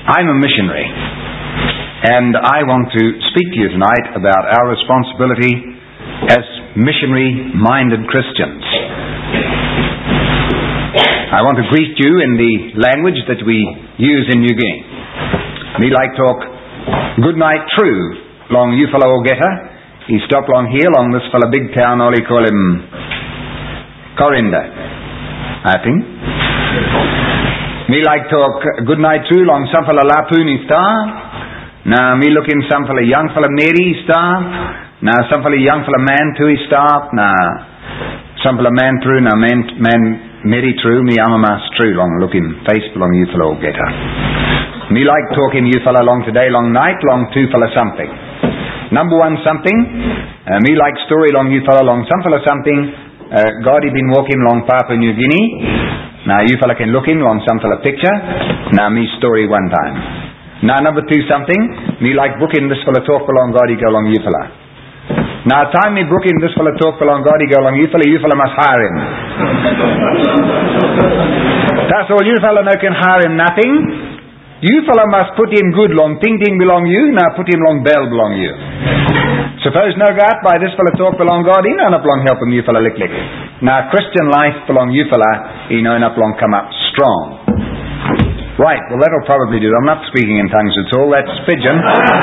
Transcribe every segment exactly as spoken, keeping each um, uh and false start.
I'm a missionary, and I want to speak to you tonight about our responsibility as missionary-minded Christians. I want to greet you in the language that we use in New Guinea. Me like talk, good night true, long you fella Ogeta. He stop long here, long this fella big town, all he call him Corinda, I think. Me like talk, good night true, long some fella Lapuni star. Now me looking some fella young fella Mary star. Now some fella young fella man too star. Now some fella man true, now man, man Mary true, me I'm a mass true, long looking face long you fella Ogeta. Me like talking you fella long today, long night, long two fella something. Number one something, uh, me like story long you fella long some fella something, uh, God he been walking long Papua New Guinea, now you fella can look in long some fella picture, now me story one time. Now number two something, me like booking this fella talk along God he go along you fella. Now time me booking this fella talk along God he go along you fella, you fella must hire him. That's all you fella no can hire him nothing. You fella must put him good long ting ting belong you, now put him long bell belong you. Suppose no go out by this fella talk belong God, he no not long help him you fella lick lick. Now Christian life belong you fella, he no not long come up strong. Right, well that'll probably do. I'm not speaking in tongues at all, that's pidgin.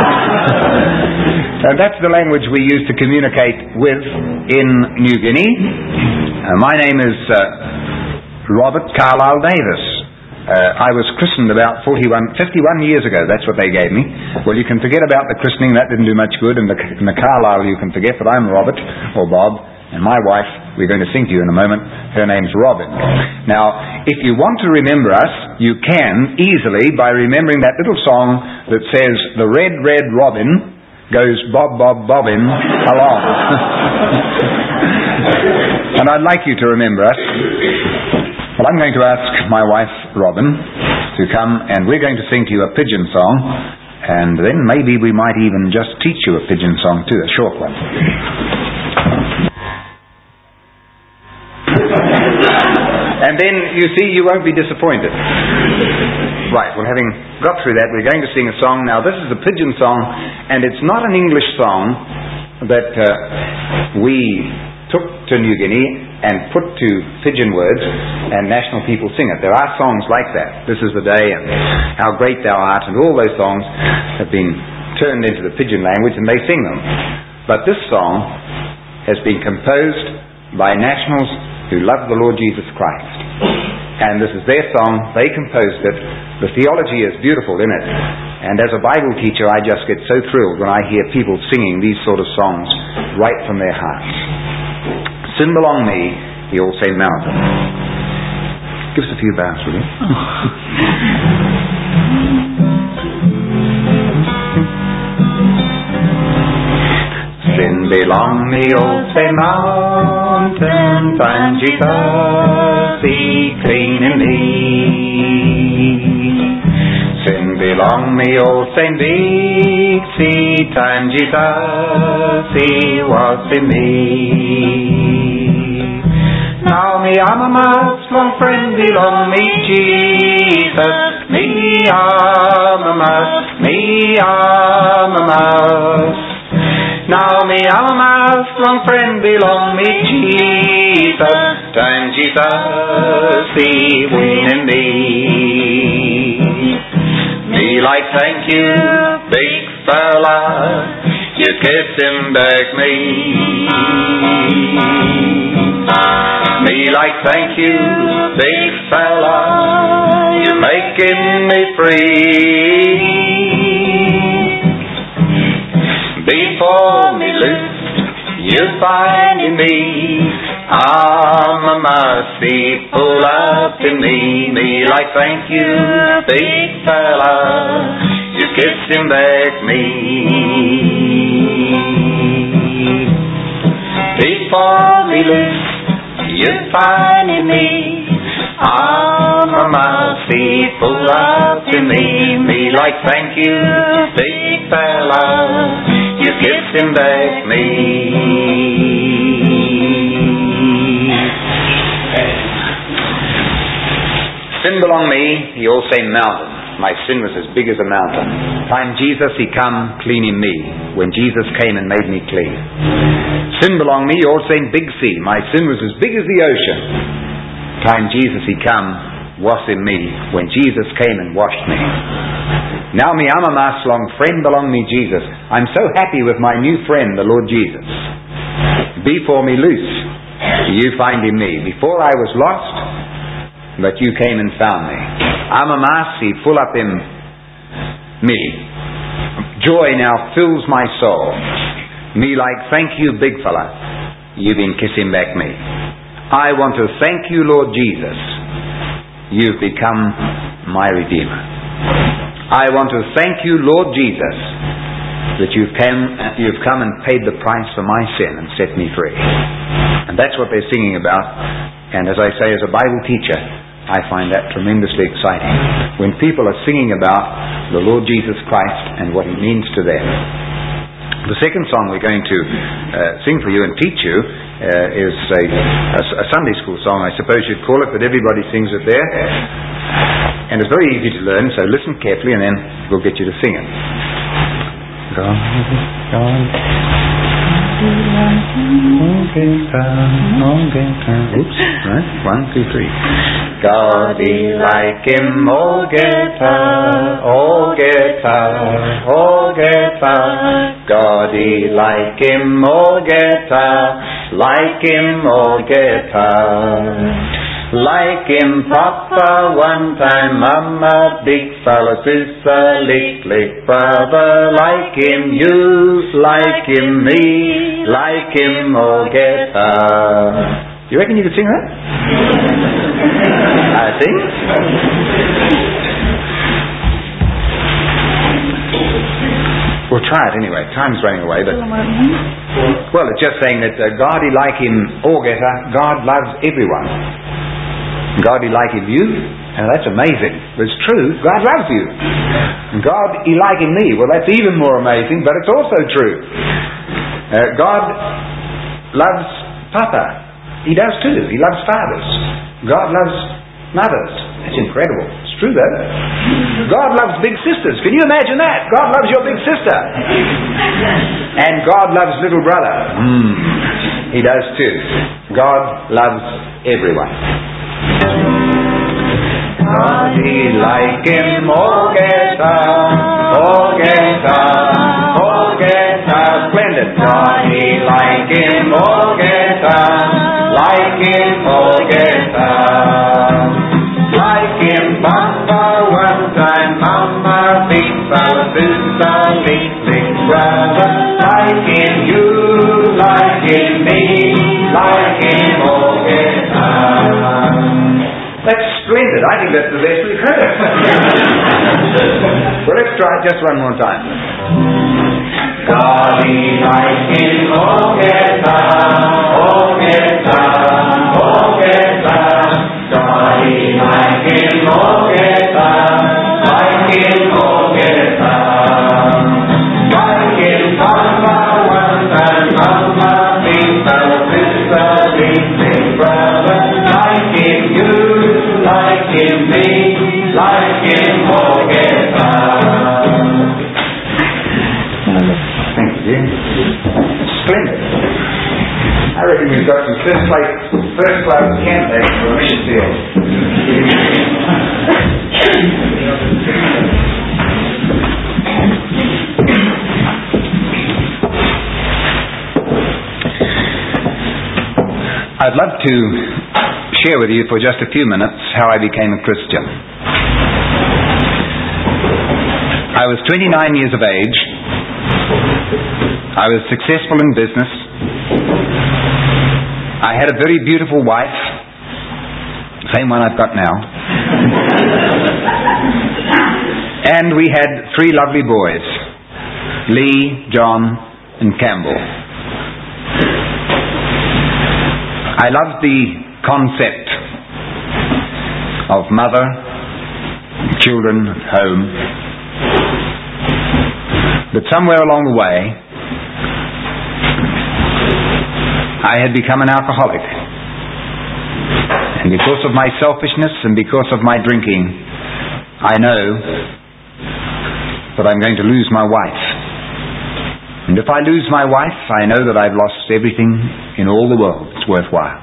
And that's the language we use to communicate with in New Guinea. Uh, my name is uh, Robert Carlyle Davis. Uh, I was christened about forty-one, fifty-one years ago. That's what they gave me. Well, you can forget about the christening. That didn't do much good. And the, and the Carlyle you can forget. But I'm Robert, or Bob. And my wife, we're going to sing to you in a moment, her name's Robin. Now, if you want to remember us, you can easily by remembering that little song that says, the red, red robin goes bob, bob, bobbin along. And I'd like you to remember us. Well, I'm going to ask my wife, Robin, to come and we're going to sing to you a pidgin song, and then maybe we might even just teach you a pidgin song too, a short one. And then, you see, you won't be disappointed. Right, well, having got through that, we're going to sing a song. Now, this is a pidgin song, and it's not an English song that uh, we took to New Guinea and put to pidgin words, and national people sing it. There are songs like that. This is the day, and How Great Thou Art, and all those songs have been turned into the pidgin language, and they sing them. But this song has been composed by nationals who love the Lord Jesus Christ. And this is their song. They composed it. The theology is beautiful in it. And as a Bible teacher, I just get so thrilled when I hear people singing these sort of songs right from their hearts. Sin belong me, the old Saint Mountain. Give us a few bows, will you? Sin belong me, old Saint Mountain, find Jesus, be clean in thee. Sin belong me, old Saint Dixie, time Jesus, he was in me. Now me I'm a must, long friend belong me, Jesus. Me I'm a must, me I'm a must. Now me I'm a must, long friend belong me, Jesus. Time Jesus, he win in thee. Me like thank you, big fella, you kiss him back me. Me like thank you, big fella, you making me free. Before me loose, you find in me, I'm a mercy full up in me. Me like thank you, big fella, you kiss him back me. Before me loose, you find in me, I'm a mercy full up in me. Me like thank you, big fella, you kiss him back me. Sin belong me, the old Saint Mountain. my sin was as big as a mountain. Time Jesus, He come cleaning me, when Jesus came and made me clean. Sin belonged me, all saying big sea. My sin was as big as the ocean. Time Jesus, He come washing me, when Jesus came and washed me. Now me, I'm a mass long friend belong me, Jesus. I'm so happy with my new friend, the Lord Jesus. Before me loose, you find in me. Before I was lost, but you came and found me. I'm a mass, He full up in me. Joy now fills my soul. Me like, thank you, big fella. You've been kissing back me. I want to thank you, Lord Jesus. You've become my Redeemer. I want to thank you, Lord Jesus, that you've come, you've come and paid the price for my sin and set me free. And that's what they're singing about. And as I say, as a Bible teacher, I find that tremendously exciting. When people are singing about the Lord Jesus Christ and what He means to them. The second song we're going to uh, sing for you and teach you uh, is a, a, a Sunday school song, I suppose you'd call it, but everybody sings it there. And it's very easy to learn, so listen carefully and then we'll get you to sing it. God, God, oops, right? One, two, three. God, He like Him, oh guitar, oh guitar, oh guitar. God, He like Him, oh guitar, like Him, oh guitar. Like Him, Papa, one time, Mama, big fella, sister, lick, lick, brother. Like Him, you, like Him, me, like Him, oh guitar. You reckon you could sing that? I think. We'll try it anyway. Time's running away, but well, it's just saying that uh, God, He like Him, oh guitar. God loves everyone. God, He like Him, you. And that's amazing. But it's true. God loves you. And God, He like Him, me. Well, that's even more amazing, but it's also true. Uh, God loves Papa. He does too. He loves fathers. God loves mothers. That's incredible. It's true though. God loves big sisters. Can you imagine that? God loves your big sister. And God loves little brother. Mm. He does too. God loves everyone. God, He like Him, oh guitar, oh guitar, oh guitar, splendid. God, He like Him, oh guitar, like Him, oh guitar. Like Him, Papa, one time, Mama, big fella, sister, big, big brother. Like Him, you, like Him, me, like Him, oh guitar. That's splendid. I think that's the best we've heard. Well, let's try it just one more time. God, He like Him, oh guitar, oh guitar, oh guitar. God, He like Him, oh guitar, like Him, oh guitar. Like Him, Papa, one time, Mama, big fella, sister, big, big brother. Like Him, you. Like Him, me, like Him, oh guitar. Thank you. Splendid. I reckon we've got some first class, first class candidates for a mission field. I'd love to share with you for just a few minutes how I became a Christian. I was twenty-nine years of age. I was successful in business. I had a very beautiful wife, same one I've got now. And we had three lovely boys, Lee, John, and Campbell. I loved the concept of mother, children, home. But somewhere along the way, I had become an alcoholic. And because of my selfishness and because of my drinking, I know that I'm going to lose my wife. And if I lose my wife, I know that I've lost everything in all the world that's worthwhile.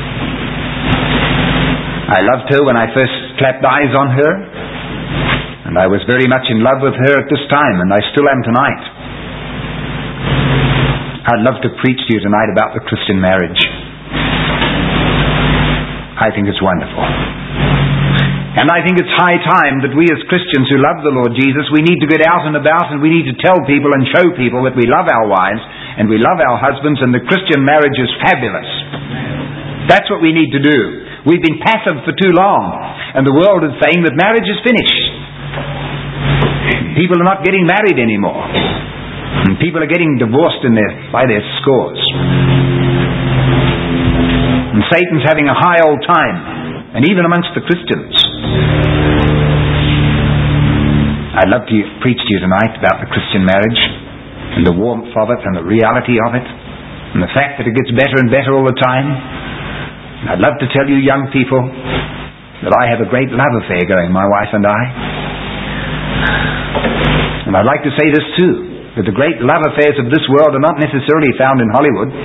I loved her when I first clapped eyes on her, and I was very much in love with her at this time, and I still am tonight. I'd love to preach to you tonight about the Christian marriage. I think it's wonderful. And I think it's high time that we as Christians who love the Lord Jesus, we need to get out and about and we need to tell people and show people that we love our wives and we love our husbands and the Christian marriage is fabulous. That's what we need to do. We've been passive for too long and the world is saying that marriage is finished. People are not getting married anymore. And people are getting divorced in their, by their scores. And Satan's having a high old time. And even amongst the Christians. I'd love to preach to you tonight about the Christian marriage and the warmth of it and the reality of it and the fact that it gets better and better all the time. And I'd love to tell you young people that I have a great love affair going, my wife and I. And I'd like to say this too, that the great love affairs of this world are not necessarily found in Hollywood.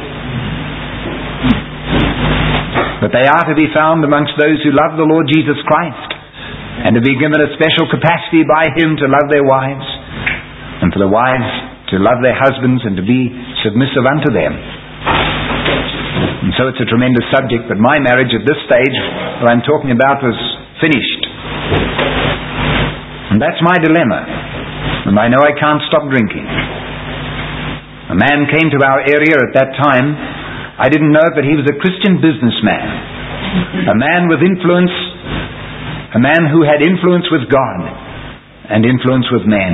But they are to be found amongst those who love the Lord Jesus Christ and to be given a special capacity by Him to love their wives and for the wives to love their husbands and to be submissive unto them. And so it's a tremendous subject, but my marriage at this stage that I'm talking about was finished. And that's my dilemma. And I know I can't stop drinking. A man came to our area at that time. I didn't know it, but he was a Christian businessman. A man with influence, a man who had influence with God and influence with men.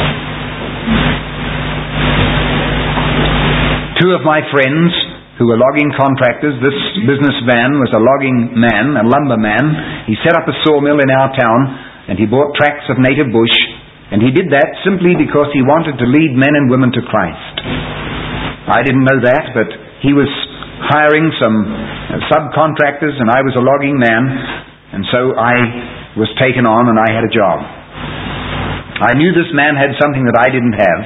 Two of my friends who were logging contractors, this businessman was a logging man, a lumberman. He set up a sawmill in our town and he bought tracts of native bush, and he did that simply because he wanted to lead men and women to Christ. I didn't know that, but he was hiring some subcontractors and I was a logging man, and so I was taken on and I had a job. I knew this man had something that I didn't have,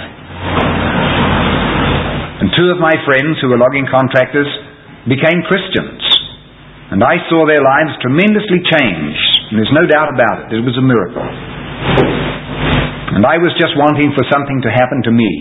and two of my friends who were logging contractors became Christians, and I saw their lives tremendously change, and there's no doubt about it. It was a miracle. And I was just wanting for something to happen to me.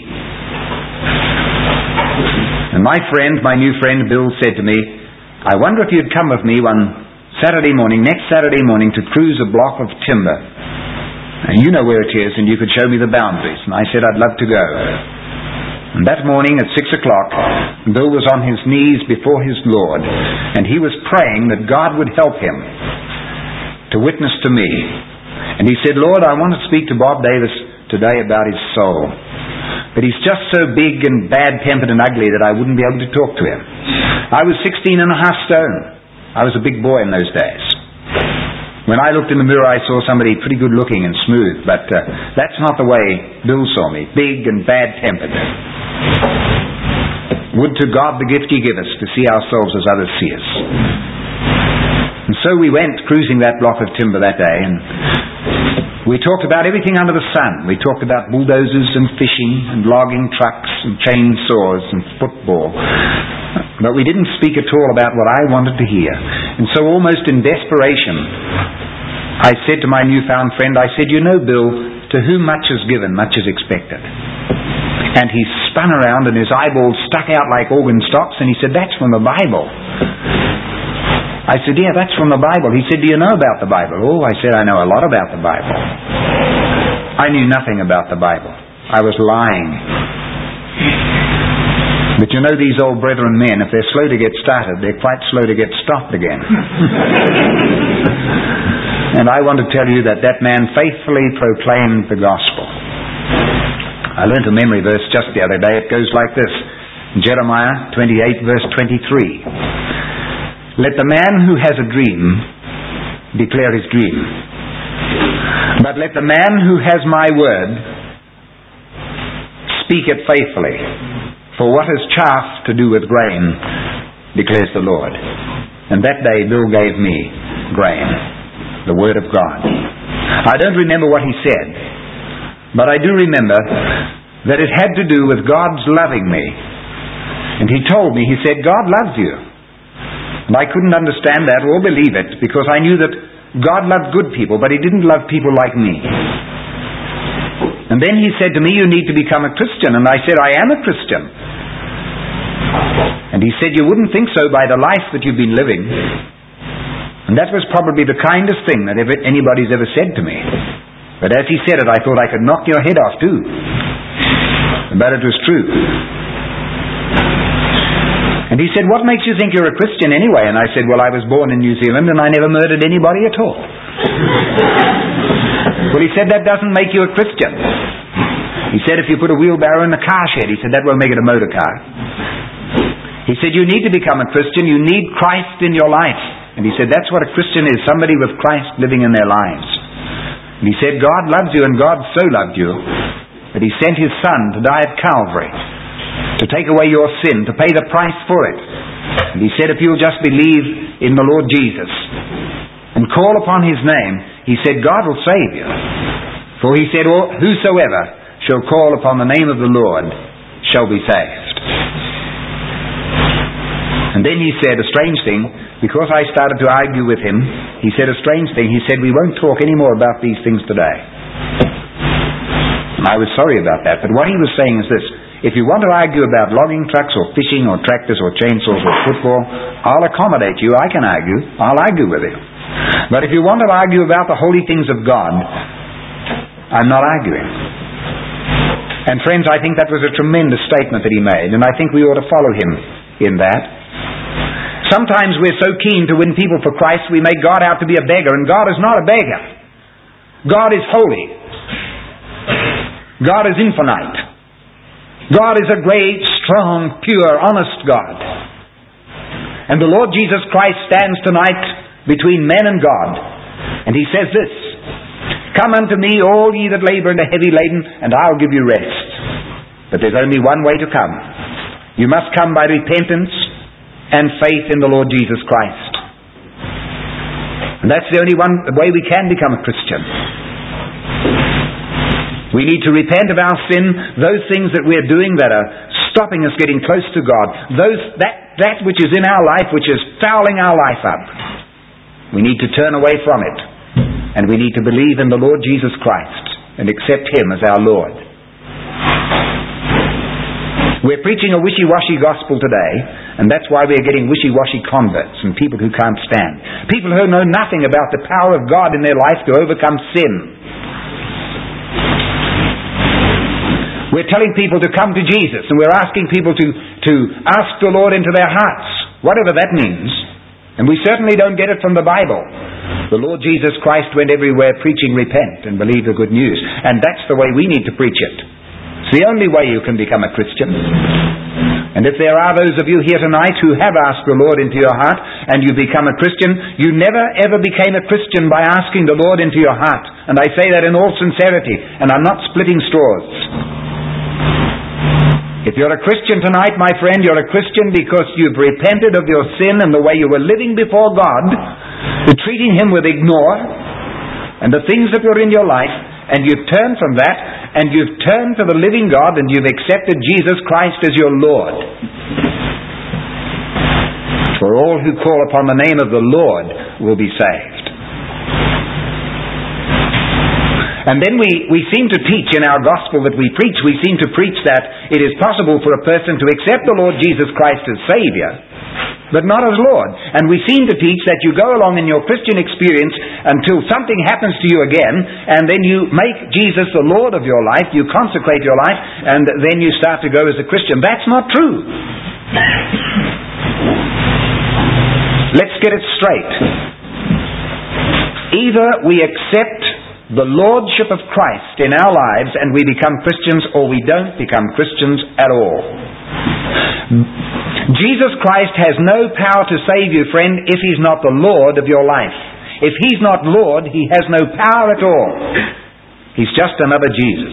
And my friend, my new friend Bill, said to me, I wonder if you'd come with me one Saturday morning, next Saturday morning, to cruise a block of timber. And you know where it is, and you could show me the boundaries. And I said I'd love to go. And that morning at six o'clock, Bill was on his knees before his Lord, and he was praying that God would help him to witness to me. And he said, Lord, I want to speak to Bob Davis today about his soul. But he's just so big and bad-tempered and ugly that I wouldn't be able to talk to him. I was sixteen and a half stone. I was a big boy in those days. When I looked in the mirror, I saw somebody pretty good looking and smooth, but uh, that's not the way Bill saw me, big and bad-tempered. Would to God the gift He give us to see ourselves as others see us. And so we went cruising that block of timber that day, and we talked about everything under the sun. We talked about bulldozers and fishing and logging trucks and chainsaws and football. But we didn't speak at all about what I wanted to hear. And so almost in desperation, I said to my newfound friend, I said, you know, Bill, to whom much is given, much is expected. And he spun around and his eyeballs stuck out like organ stops, and he said, that's from the Bible. I said, yeah, that's from the Bible. He said, do you know about the Bible? Oh, I said, I know a lot about the Bible. I knew nothing about the Bible. I was lying. But you know, these old brethren men, if they're slow to get started, they're quite slow to get stopped again. And I want to tell you that that man faithfully proclaimed the gospel. I learned a memory verse just the other day. It goes like this. Jeremiah twenty-eight, verse twenty-three. Let the man who has a dream declare his dream. But let the man who has my word speak it faithfully. For what is chaff to do with grain, declares the Lord. And that day Bill gave me grain, the word of God. I don't remember what he said, but I do remember that it had to do with God's loving me. And he told me, he said, God loves you. And I couldn't understand that or believe it, because I knew that God loved good people, but he didn't love people like me. And then he said to me, you need to become a Christian. And I said, I am a Christian. And he said, you wouldn't think so by the life that you've been living. And that was probably the kindest thing that ever, anybody's ever said to me. But as he said it, I thought I could knock your head off too. But it was true. And he said, what makes you think you're a Christian anyway? And I said, well, I was born in New Zealand and I never murdered anybody at all. Well, he said, that doesn't make you a Christian. He said, if you put a wheelbarrow in a car shed, he said, that won't make it a motor car. He said, you need to become a Christian. You need Christ in your life. And he said, that's what a Christian is, somebody with Christ living in their lives. And he said, God loves you, and God so loved you that he sent his Son to die at Calvary, to take away your sin, to pay the price for it. And he said, if you'll just believe in the Lord Jesus and call upon his name, he said, God will save you. For he said, whosoever shall call upon the name of the Lord shall be saved. And then he said a strange thing, because I started to argue with him, he said a strange thing. He said, we won't talk any more about these things today. And I was sorry about that, but what he was saying is this: if you want to argue about logging trucks or fishing or tractors or chainsaws or football, I'll accommodate you. I can argue. I'll argue with you. But if you want to argue about the holy things of God, I'm not arguing. And friends, I think that was a tremendous statement that he made, and I think we ought to follow him in that. Sometimes we're so keen to win people for Christ, we make God out to be a beggar, and God is not a beggar. God is holy. God is infinite. God is a great, strong, pure, honest God. And the Lord Jesus Christ stands tonight between men and God. And he says this: come unto me, all ye that labor and are heavy laden, and I'll give you rest. But there's only one way to come. You must come by repentance and faith in the Lord Jesus Christ. And that's the only one the way we can become a Christian. We need to repent of our sin, those things that we're doing that are stopping us getting close to God, those that, that which is in our life which is fouling our life up. We need to turn away from it, and we need to believe in the Lord Jesus Christ and accept him as our Lord. We're preaching a wishy-washy gospel today, and that's why we're getting wishy-washy converts and people who can't stand. People who know nothing about the power of God in their life to overcome sin. We're telling people to come to Jesus, and we're asking people to, to ask the Lord into their hearts, whatever that means. And we certainly don't get it from the Bible. The Lord Jesus Christ went everywhere preaching repent and believe the good news. And that's the way we need to preach it. It's the only way you can become a Christian. And if there are those of you here tonight who have asked the Lord into your heart and you become a Christian, you never ever became a Christian by asking the Lord into your heart. And I say that in all sincerity, and I'm not splitting straws. If you're a Christian tonight, my friend, you're a Christian because you've repented of your sin and the way you were living before God, you're treating him with ignore, and the things that were in your life, and you've turned from that, and you've turned to the living God, and you've accepted Jesus Christ as your Lord. For all who call upon the name of the Lord will be saved. And then we, we seem to teach in our gospel that we preach, we seem to preach that it is possible for a person to accept the Lord Jesus Christ as Savior, but not as Lord. And we seem to teach that you go along in your Christian experience until something happens to you again, and then you make Jesus the Lord of your life, you consecrate your life, and then you start to go as a Christian. That's not true. Let's get it straight. Either we accept the Lordship of Christ in our lives and we become Christians, or we don't become Christians at all. Jesus Christ has no power to save you, friend, if he's not the Lord of your life. If he's not Lord, he has no power at all. He's just another Jesus.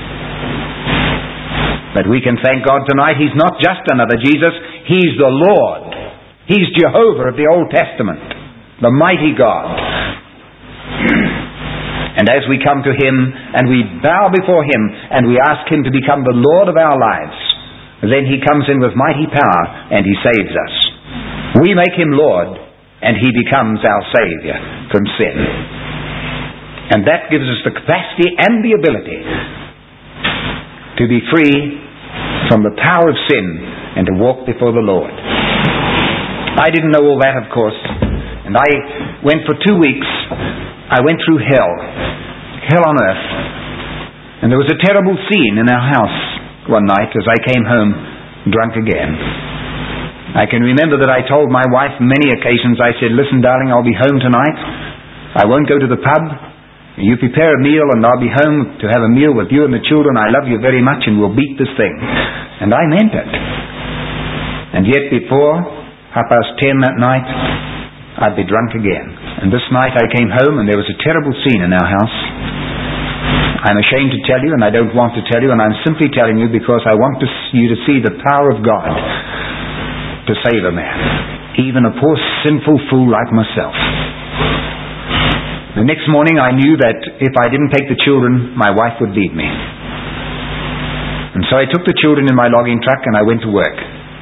But we can thank God tonight, he's not just another Jesus, he's the Lord. He's Jehovah of the Old Testament, the mighty God. And as we come to Him and we bow before Him and we ask Him to become the Lord of our lives, then He comes in with mighty power and He saves us. We make Him Lord and He becomes our Savior from sin. And that gives us the capacity and the ability to be free from the power of sin and to walk before the Lord. I didn't know all that, of course, and I went for two weeks. I went through hell, hell on earth, and there was a terrible scene in our house one night as I came home drunk again. I can remember that I told my wife many occasions, I said, listen, darling, I'll be home tonight. I won't go to the pub. You prepare a meal and I'll be home to have a meal with you and the children. I love you very much and we'll beat this thing. And I meant it. And yet before half past ten that night, I'd be drunk again. And this night I came home and there was a terrible scene in our house. I'm ashamed to tell you and I don't want to tell you, and I'm simply telling you because I want to, you to see the power of God to save a man, even a poor sinful fool like myself. The next morning I knew that if I didn't take the children, my wife would leave me. And so I took the children in my logging truck and I went to work.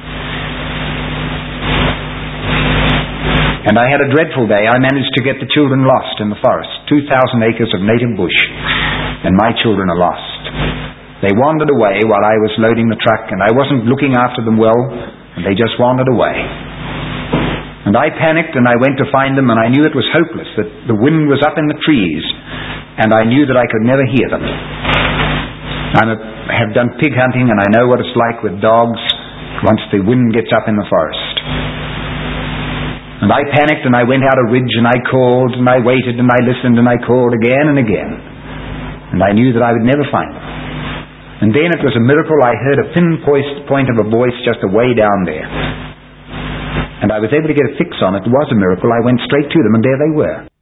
And I had a dreadful day. I managed to get the children lost in the forest. two thousand acres of native bush. And my children are lost. They wandered away while I was loading the truck, and I wasn't looking after them well, and they just wandered away. And I panicked and I went to find them, and I knew it was hopeless, that the wind was up in the trees, and I knew that I could never hear them. I have done pig hunting, and I know what it's like with dogs once the wind gets up in the forest. And I panicked and I went out a ridge and I called and I waited and I listened and I called again and again. And I knew that I would never find them. And then it was a miracle. I heard a pinpoint of a voice just away down there. And I was able to get a fix on it. It was a miracle. I went straight to them and there they were.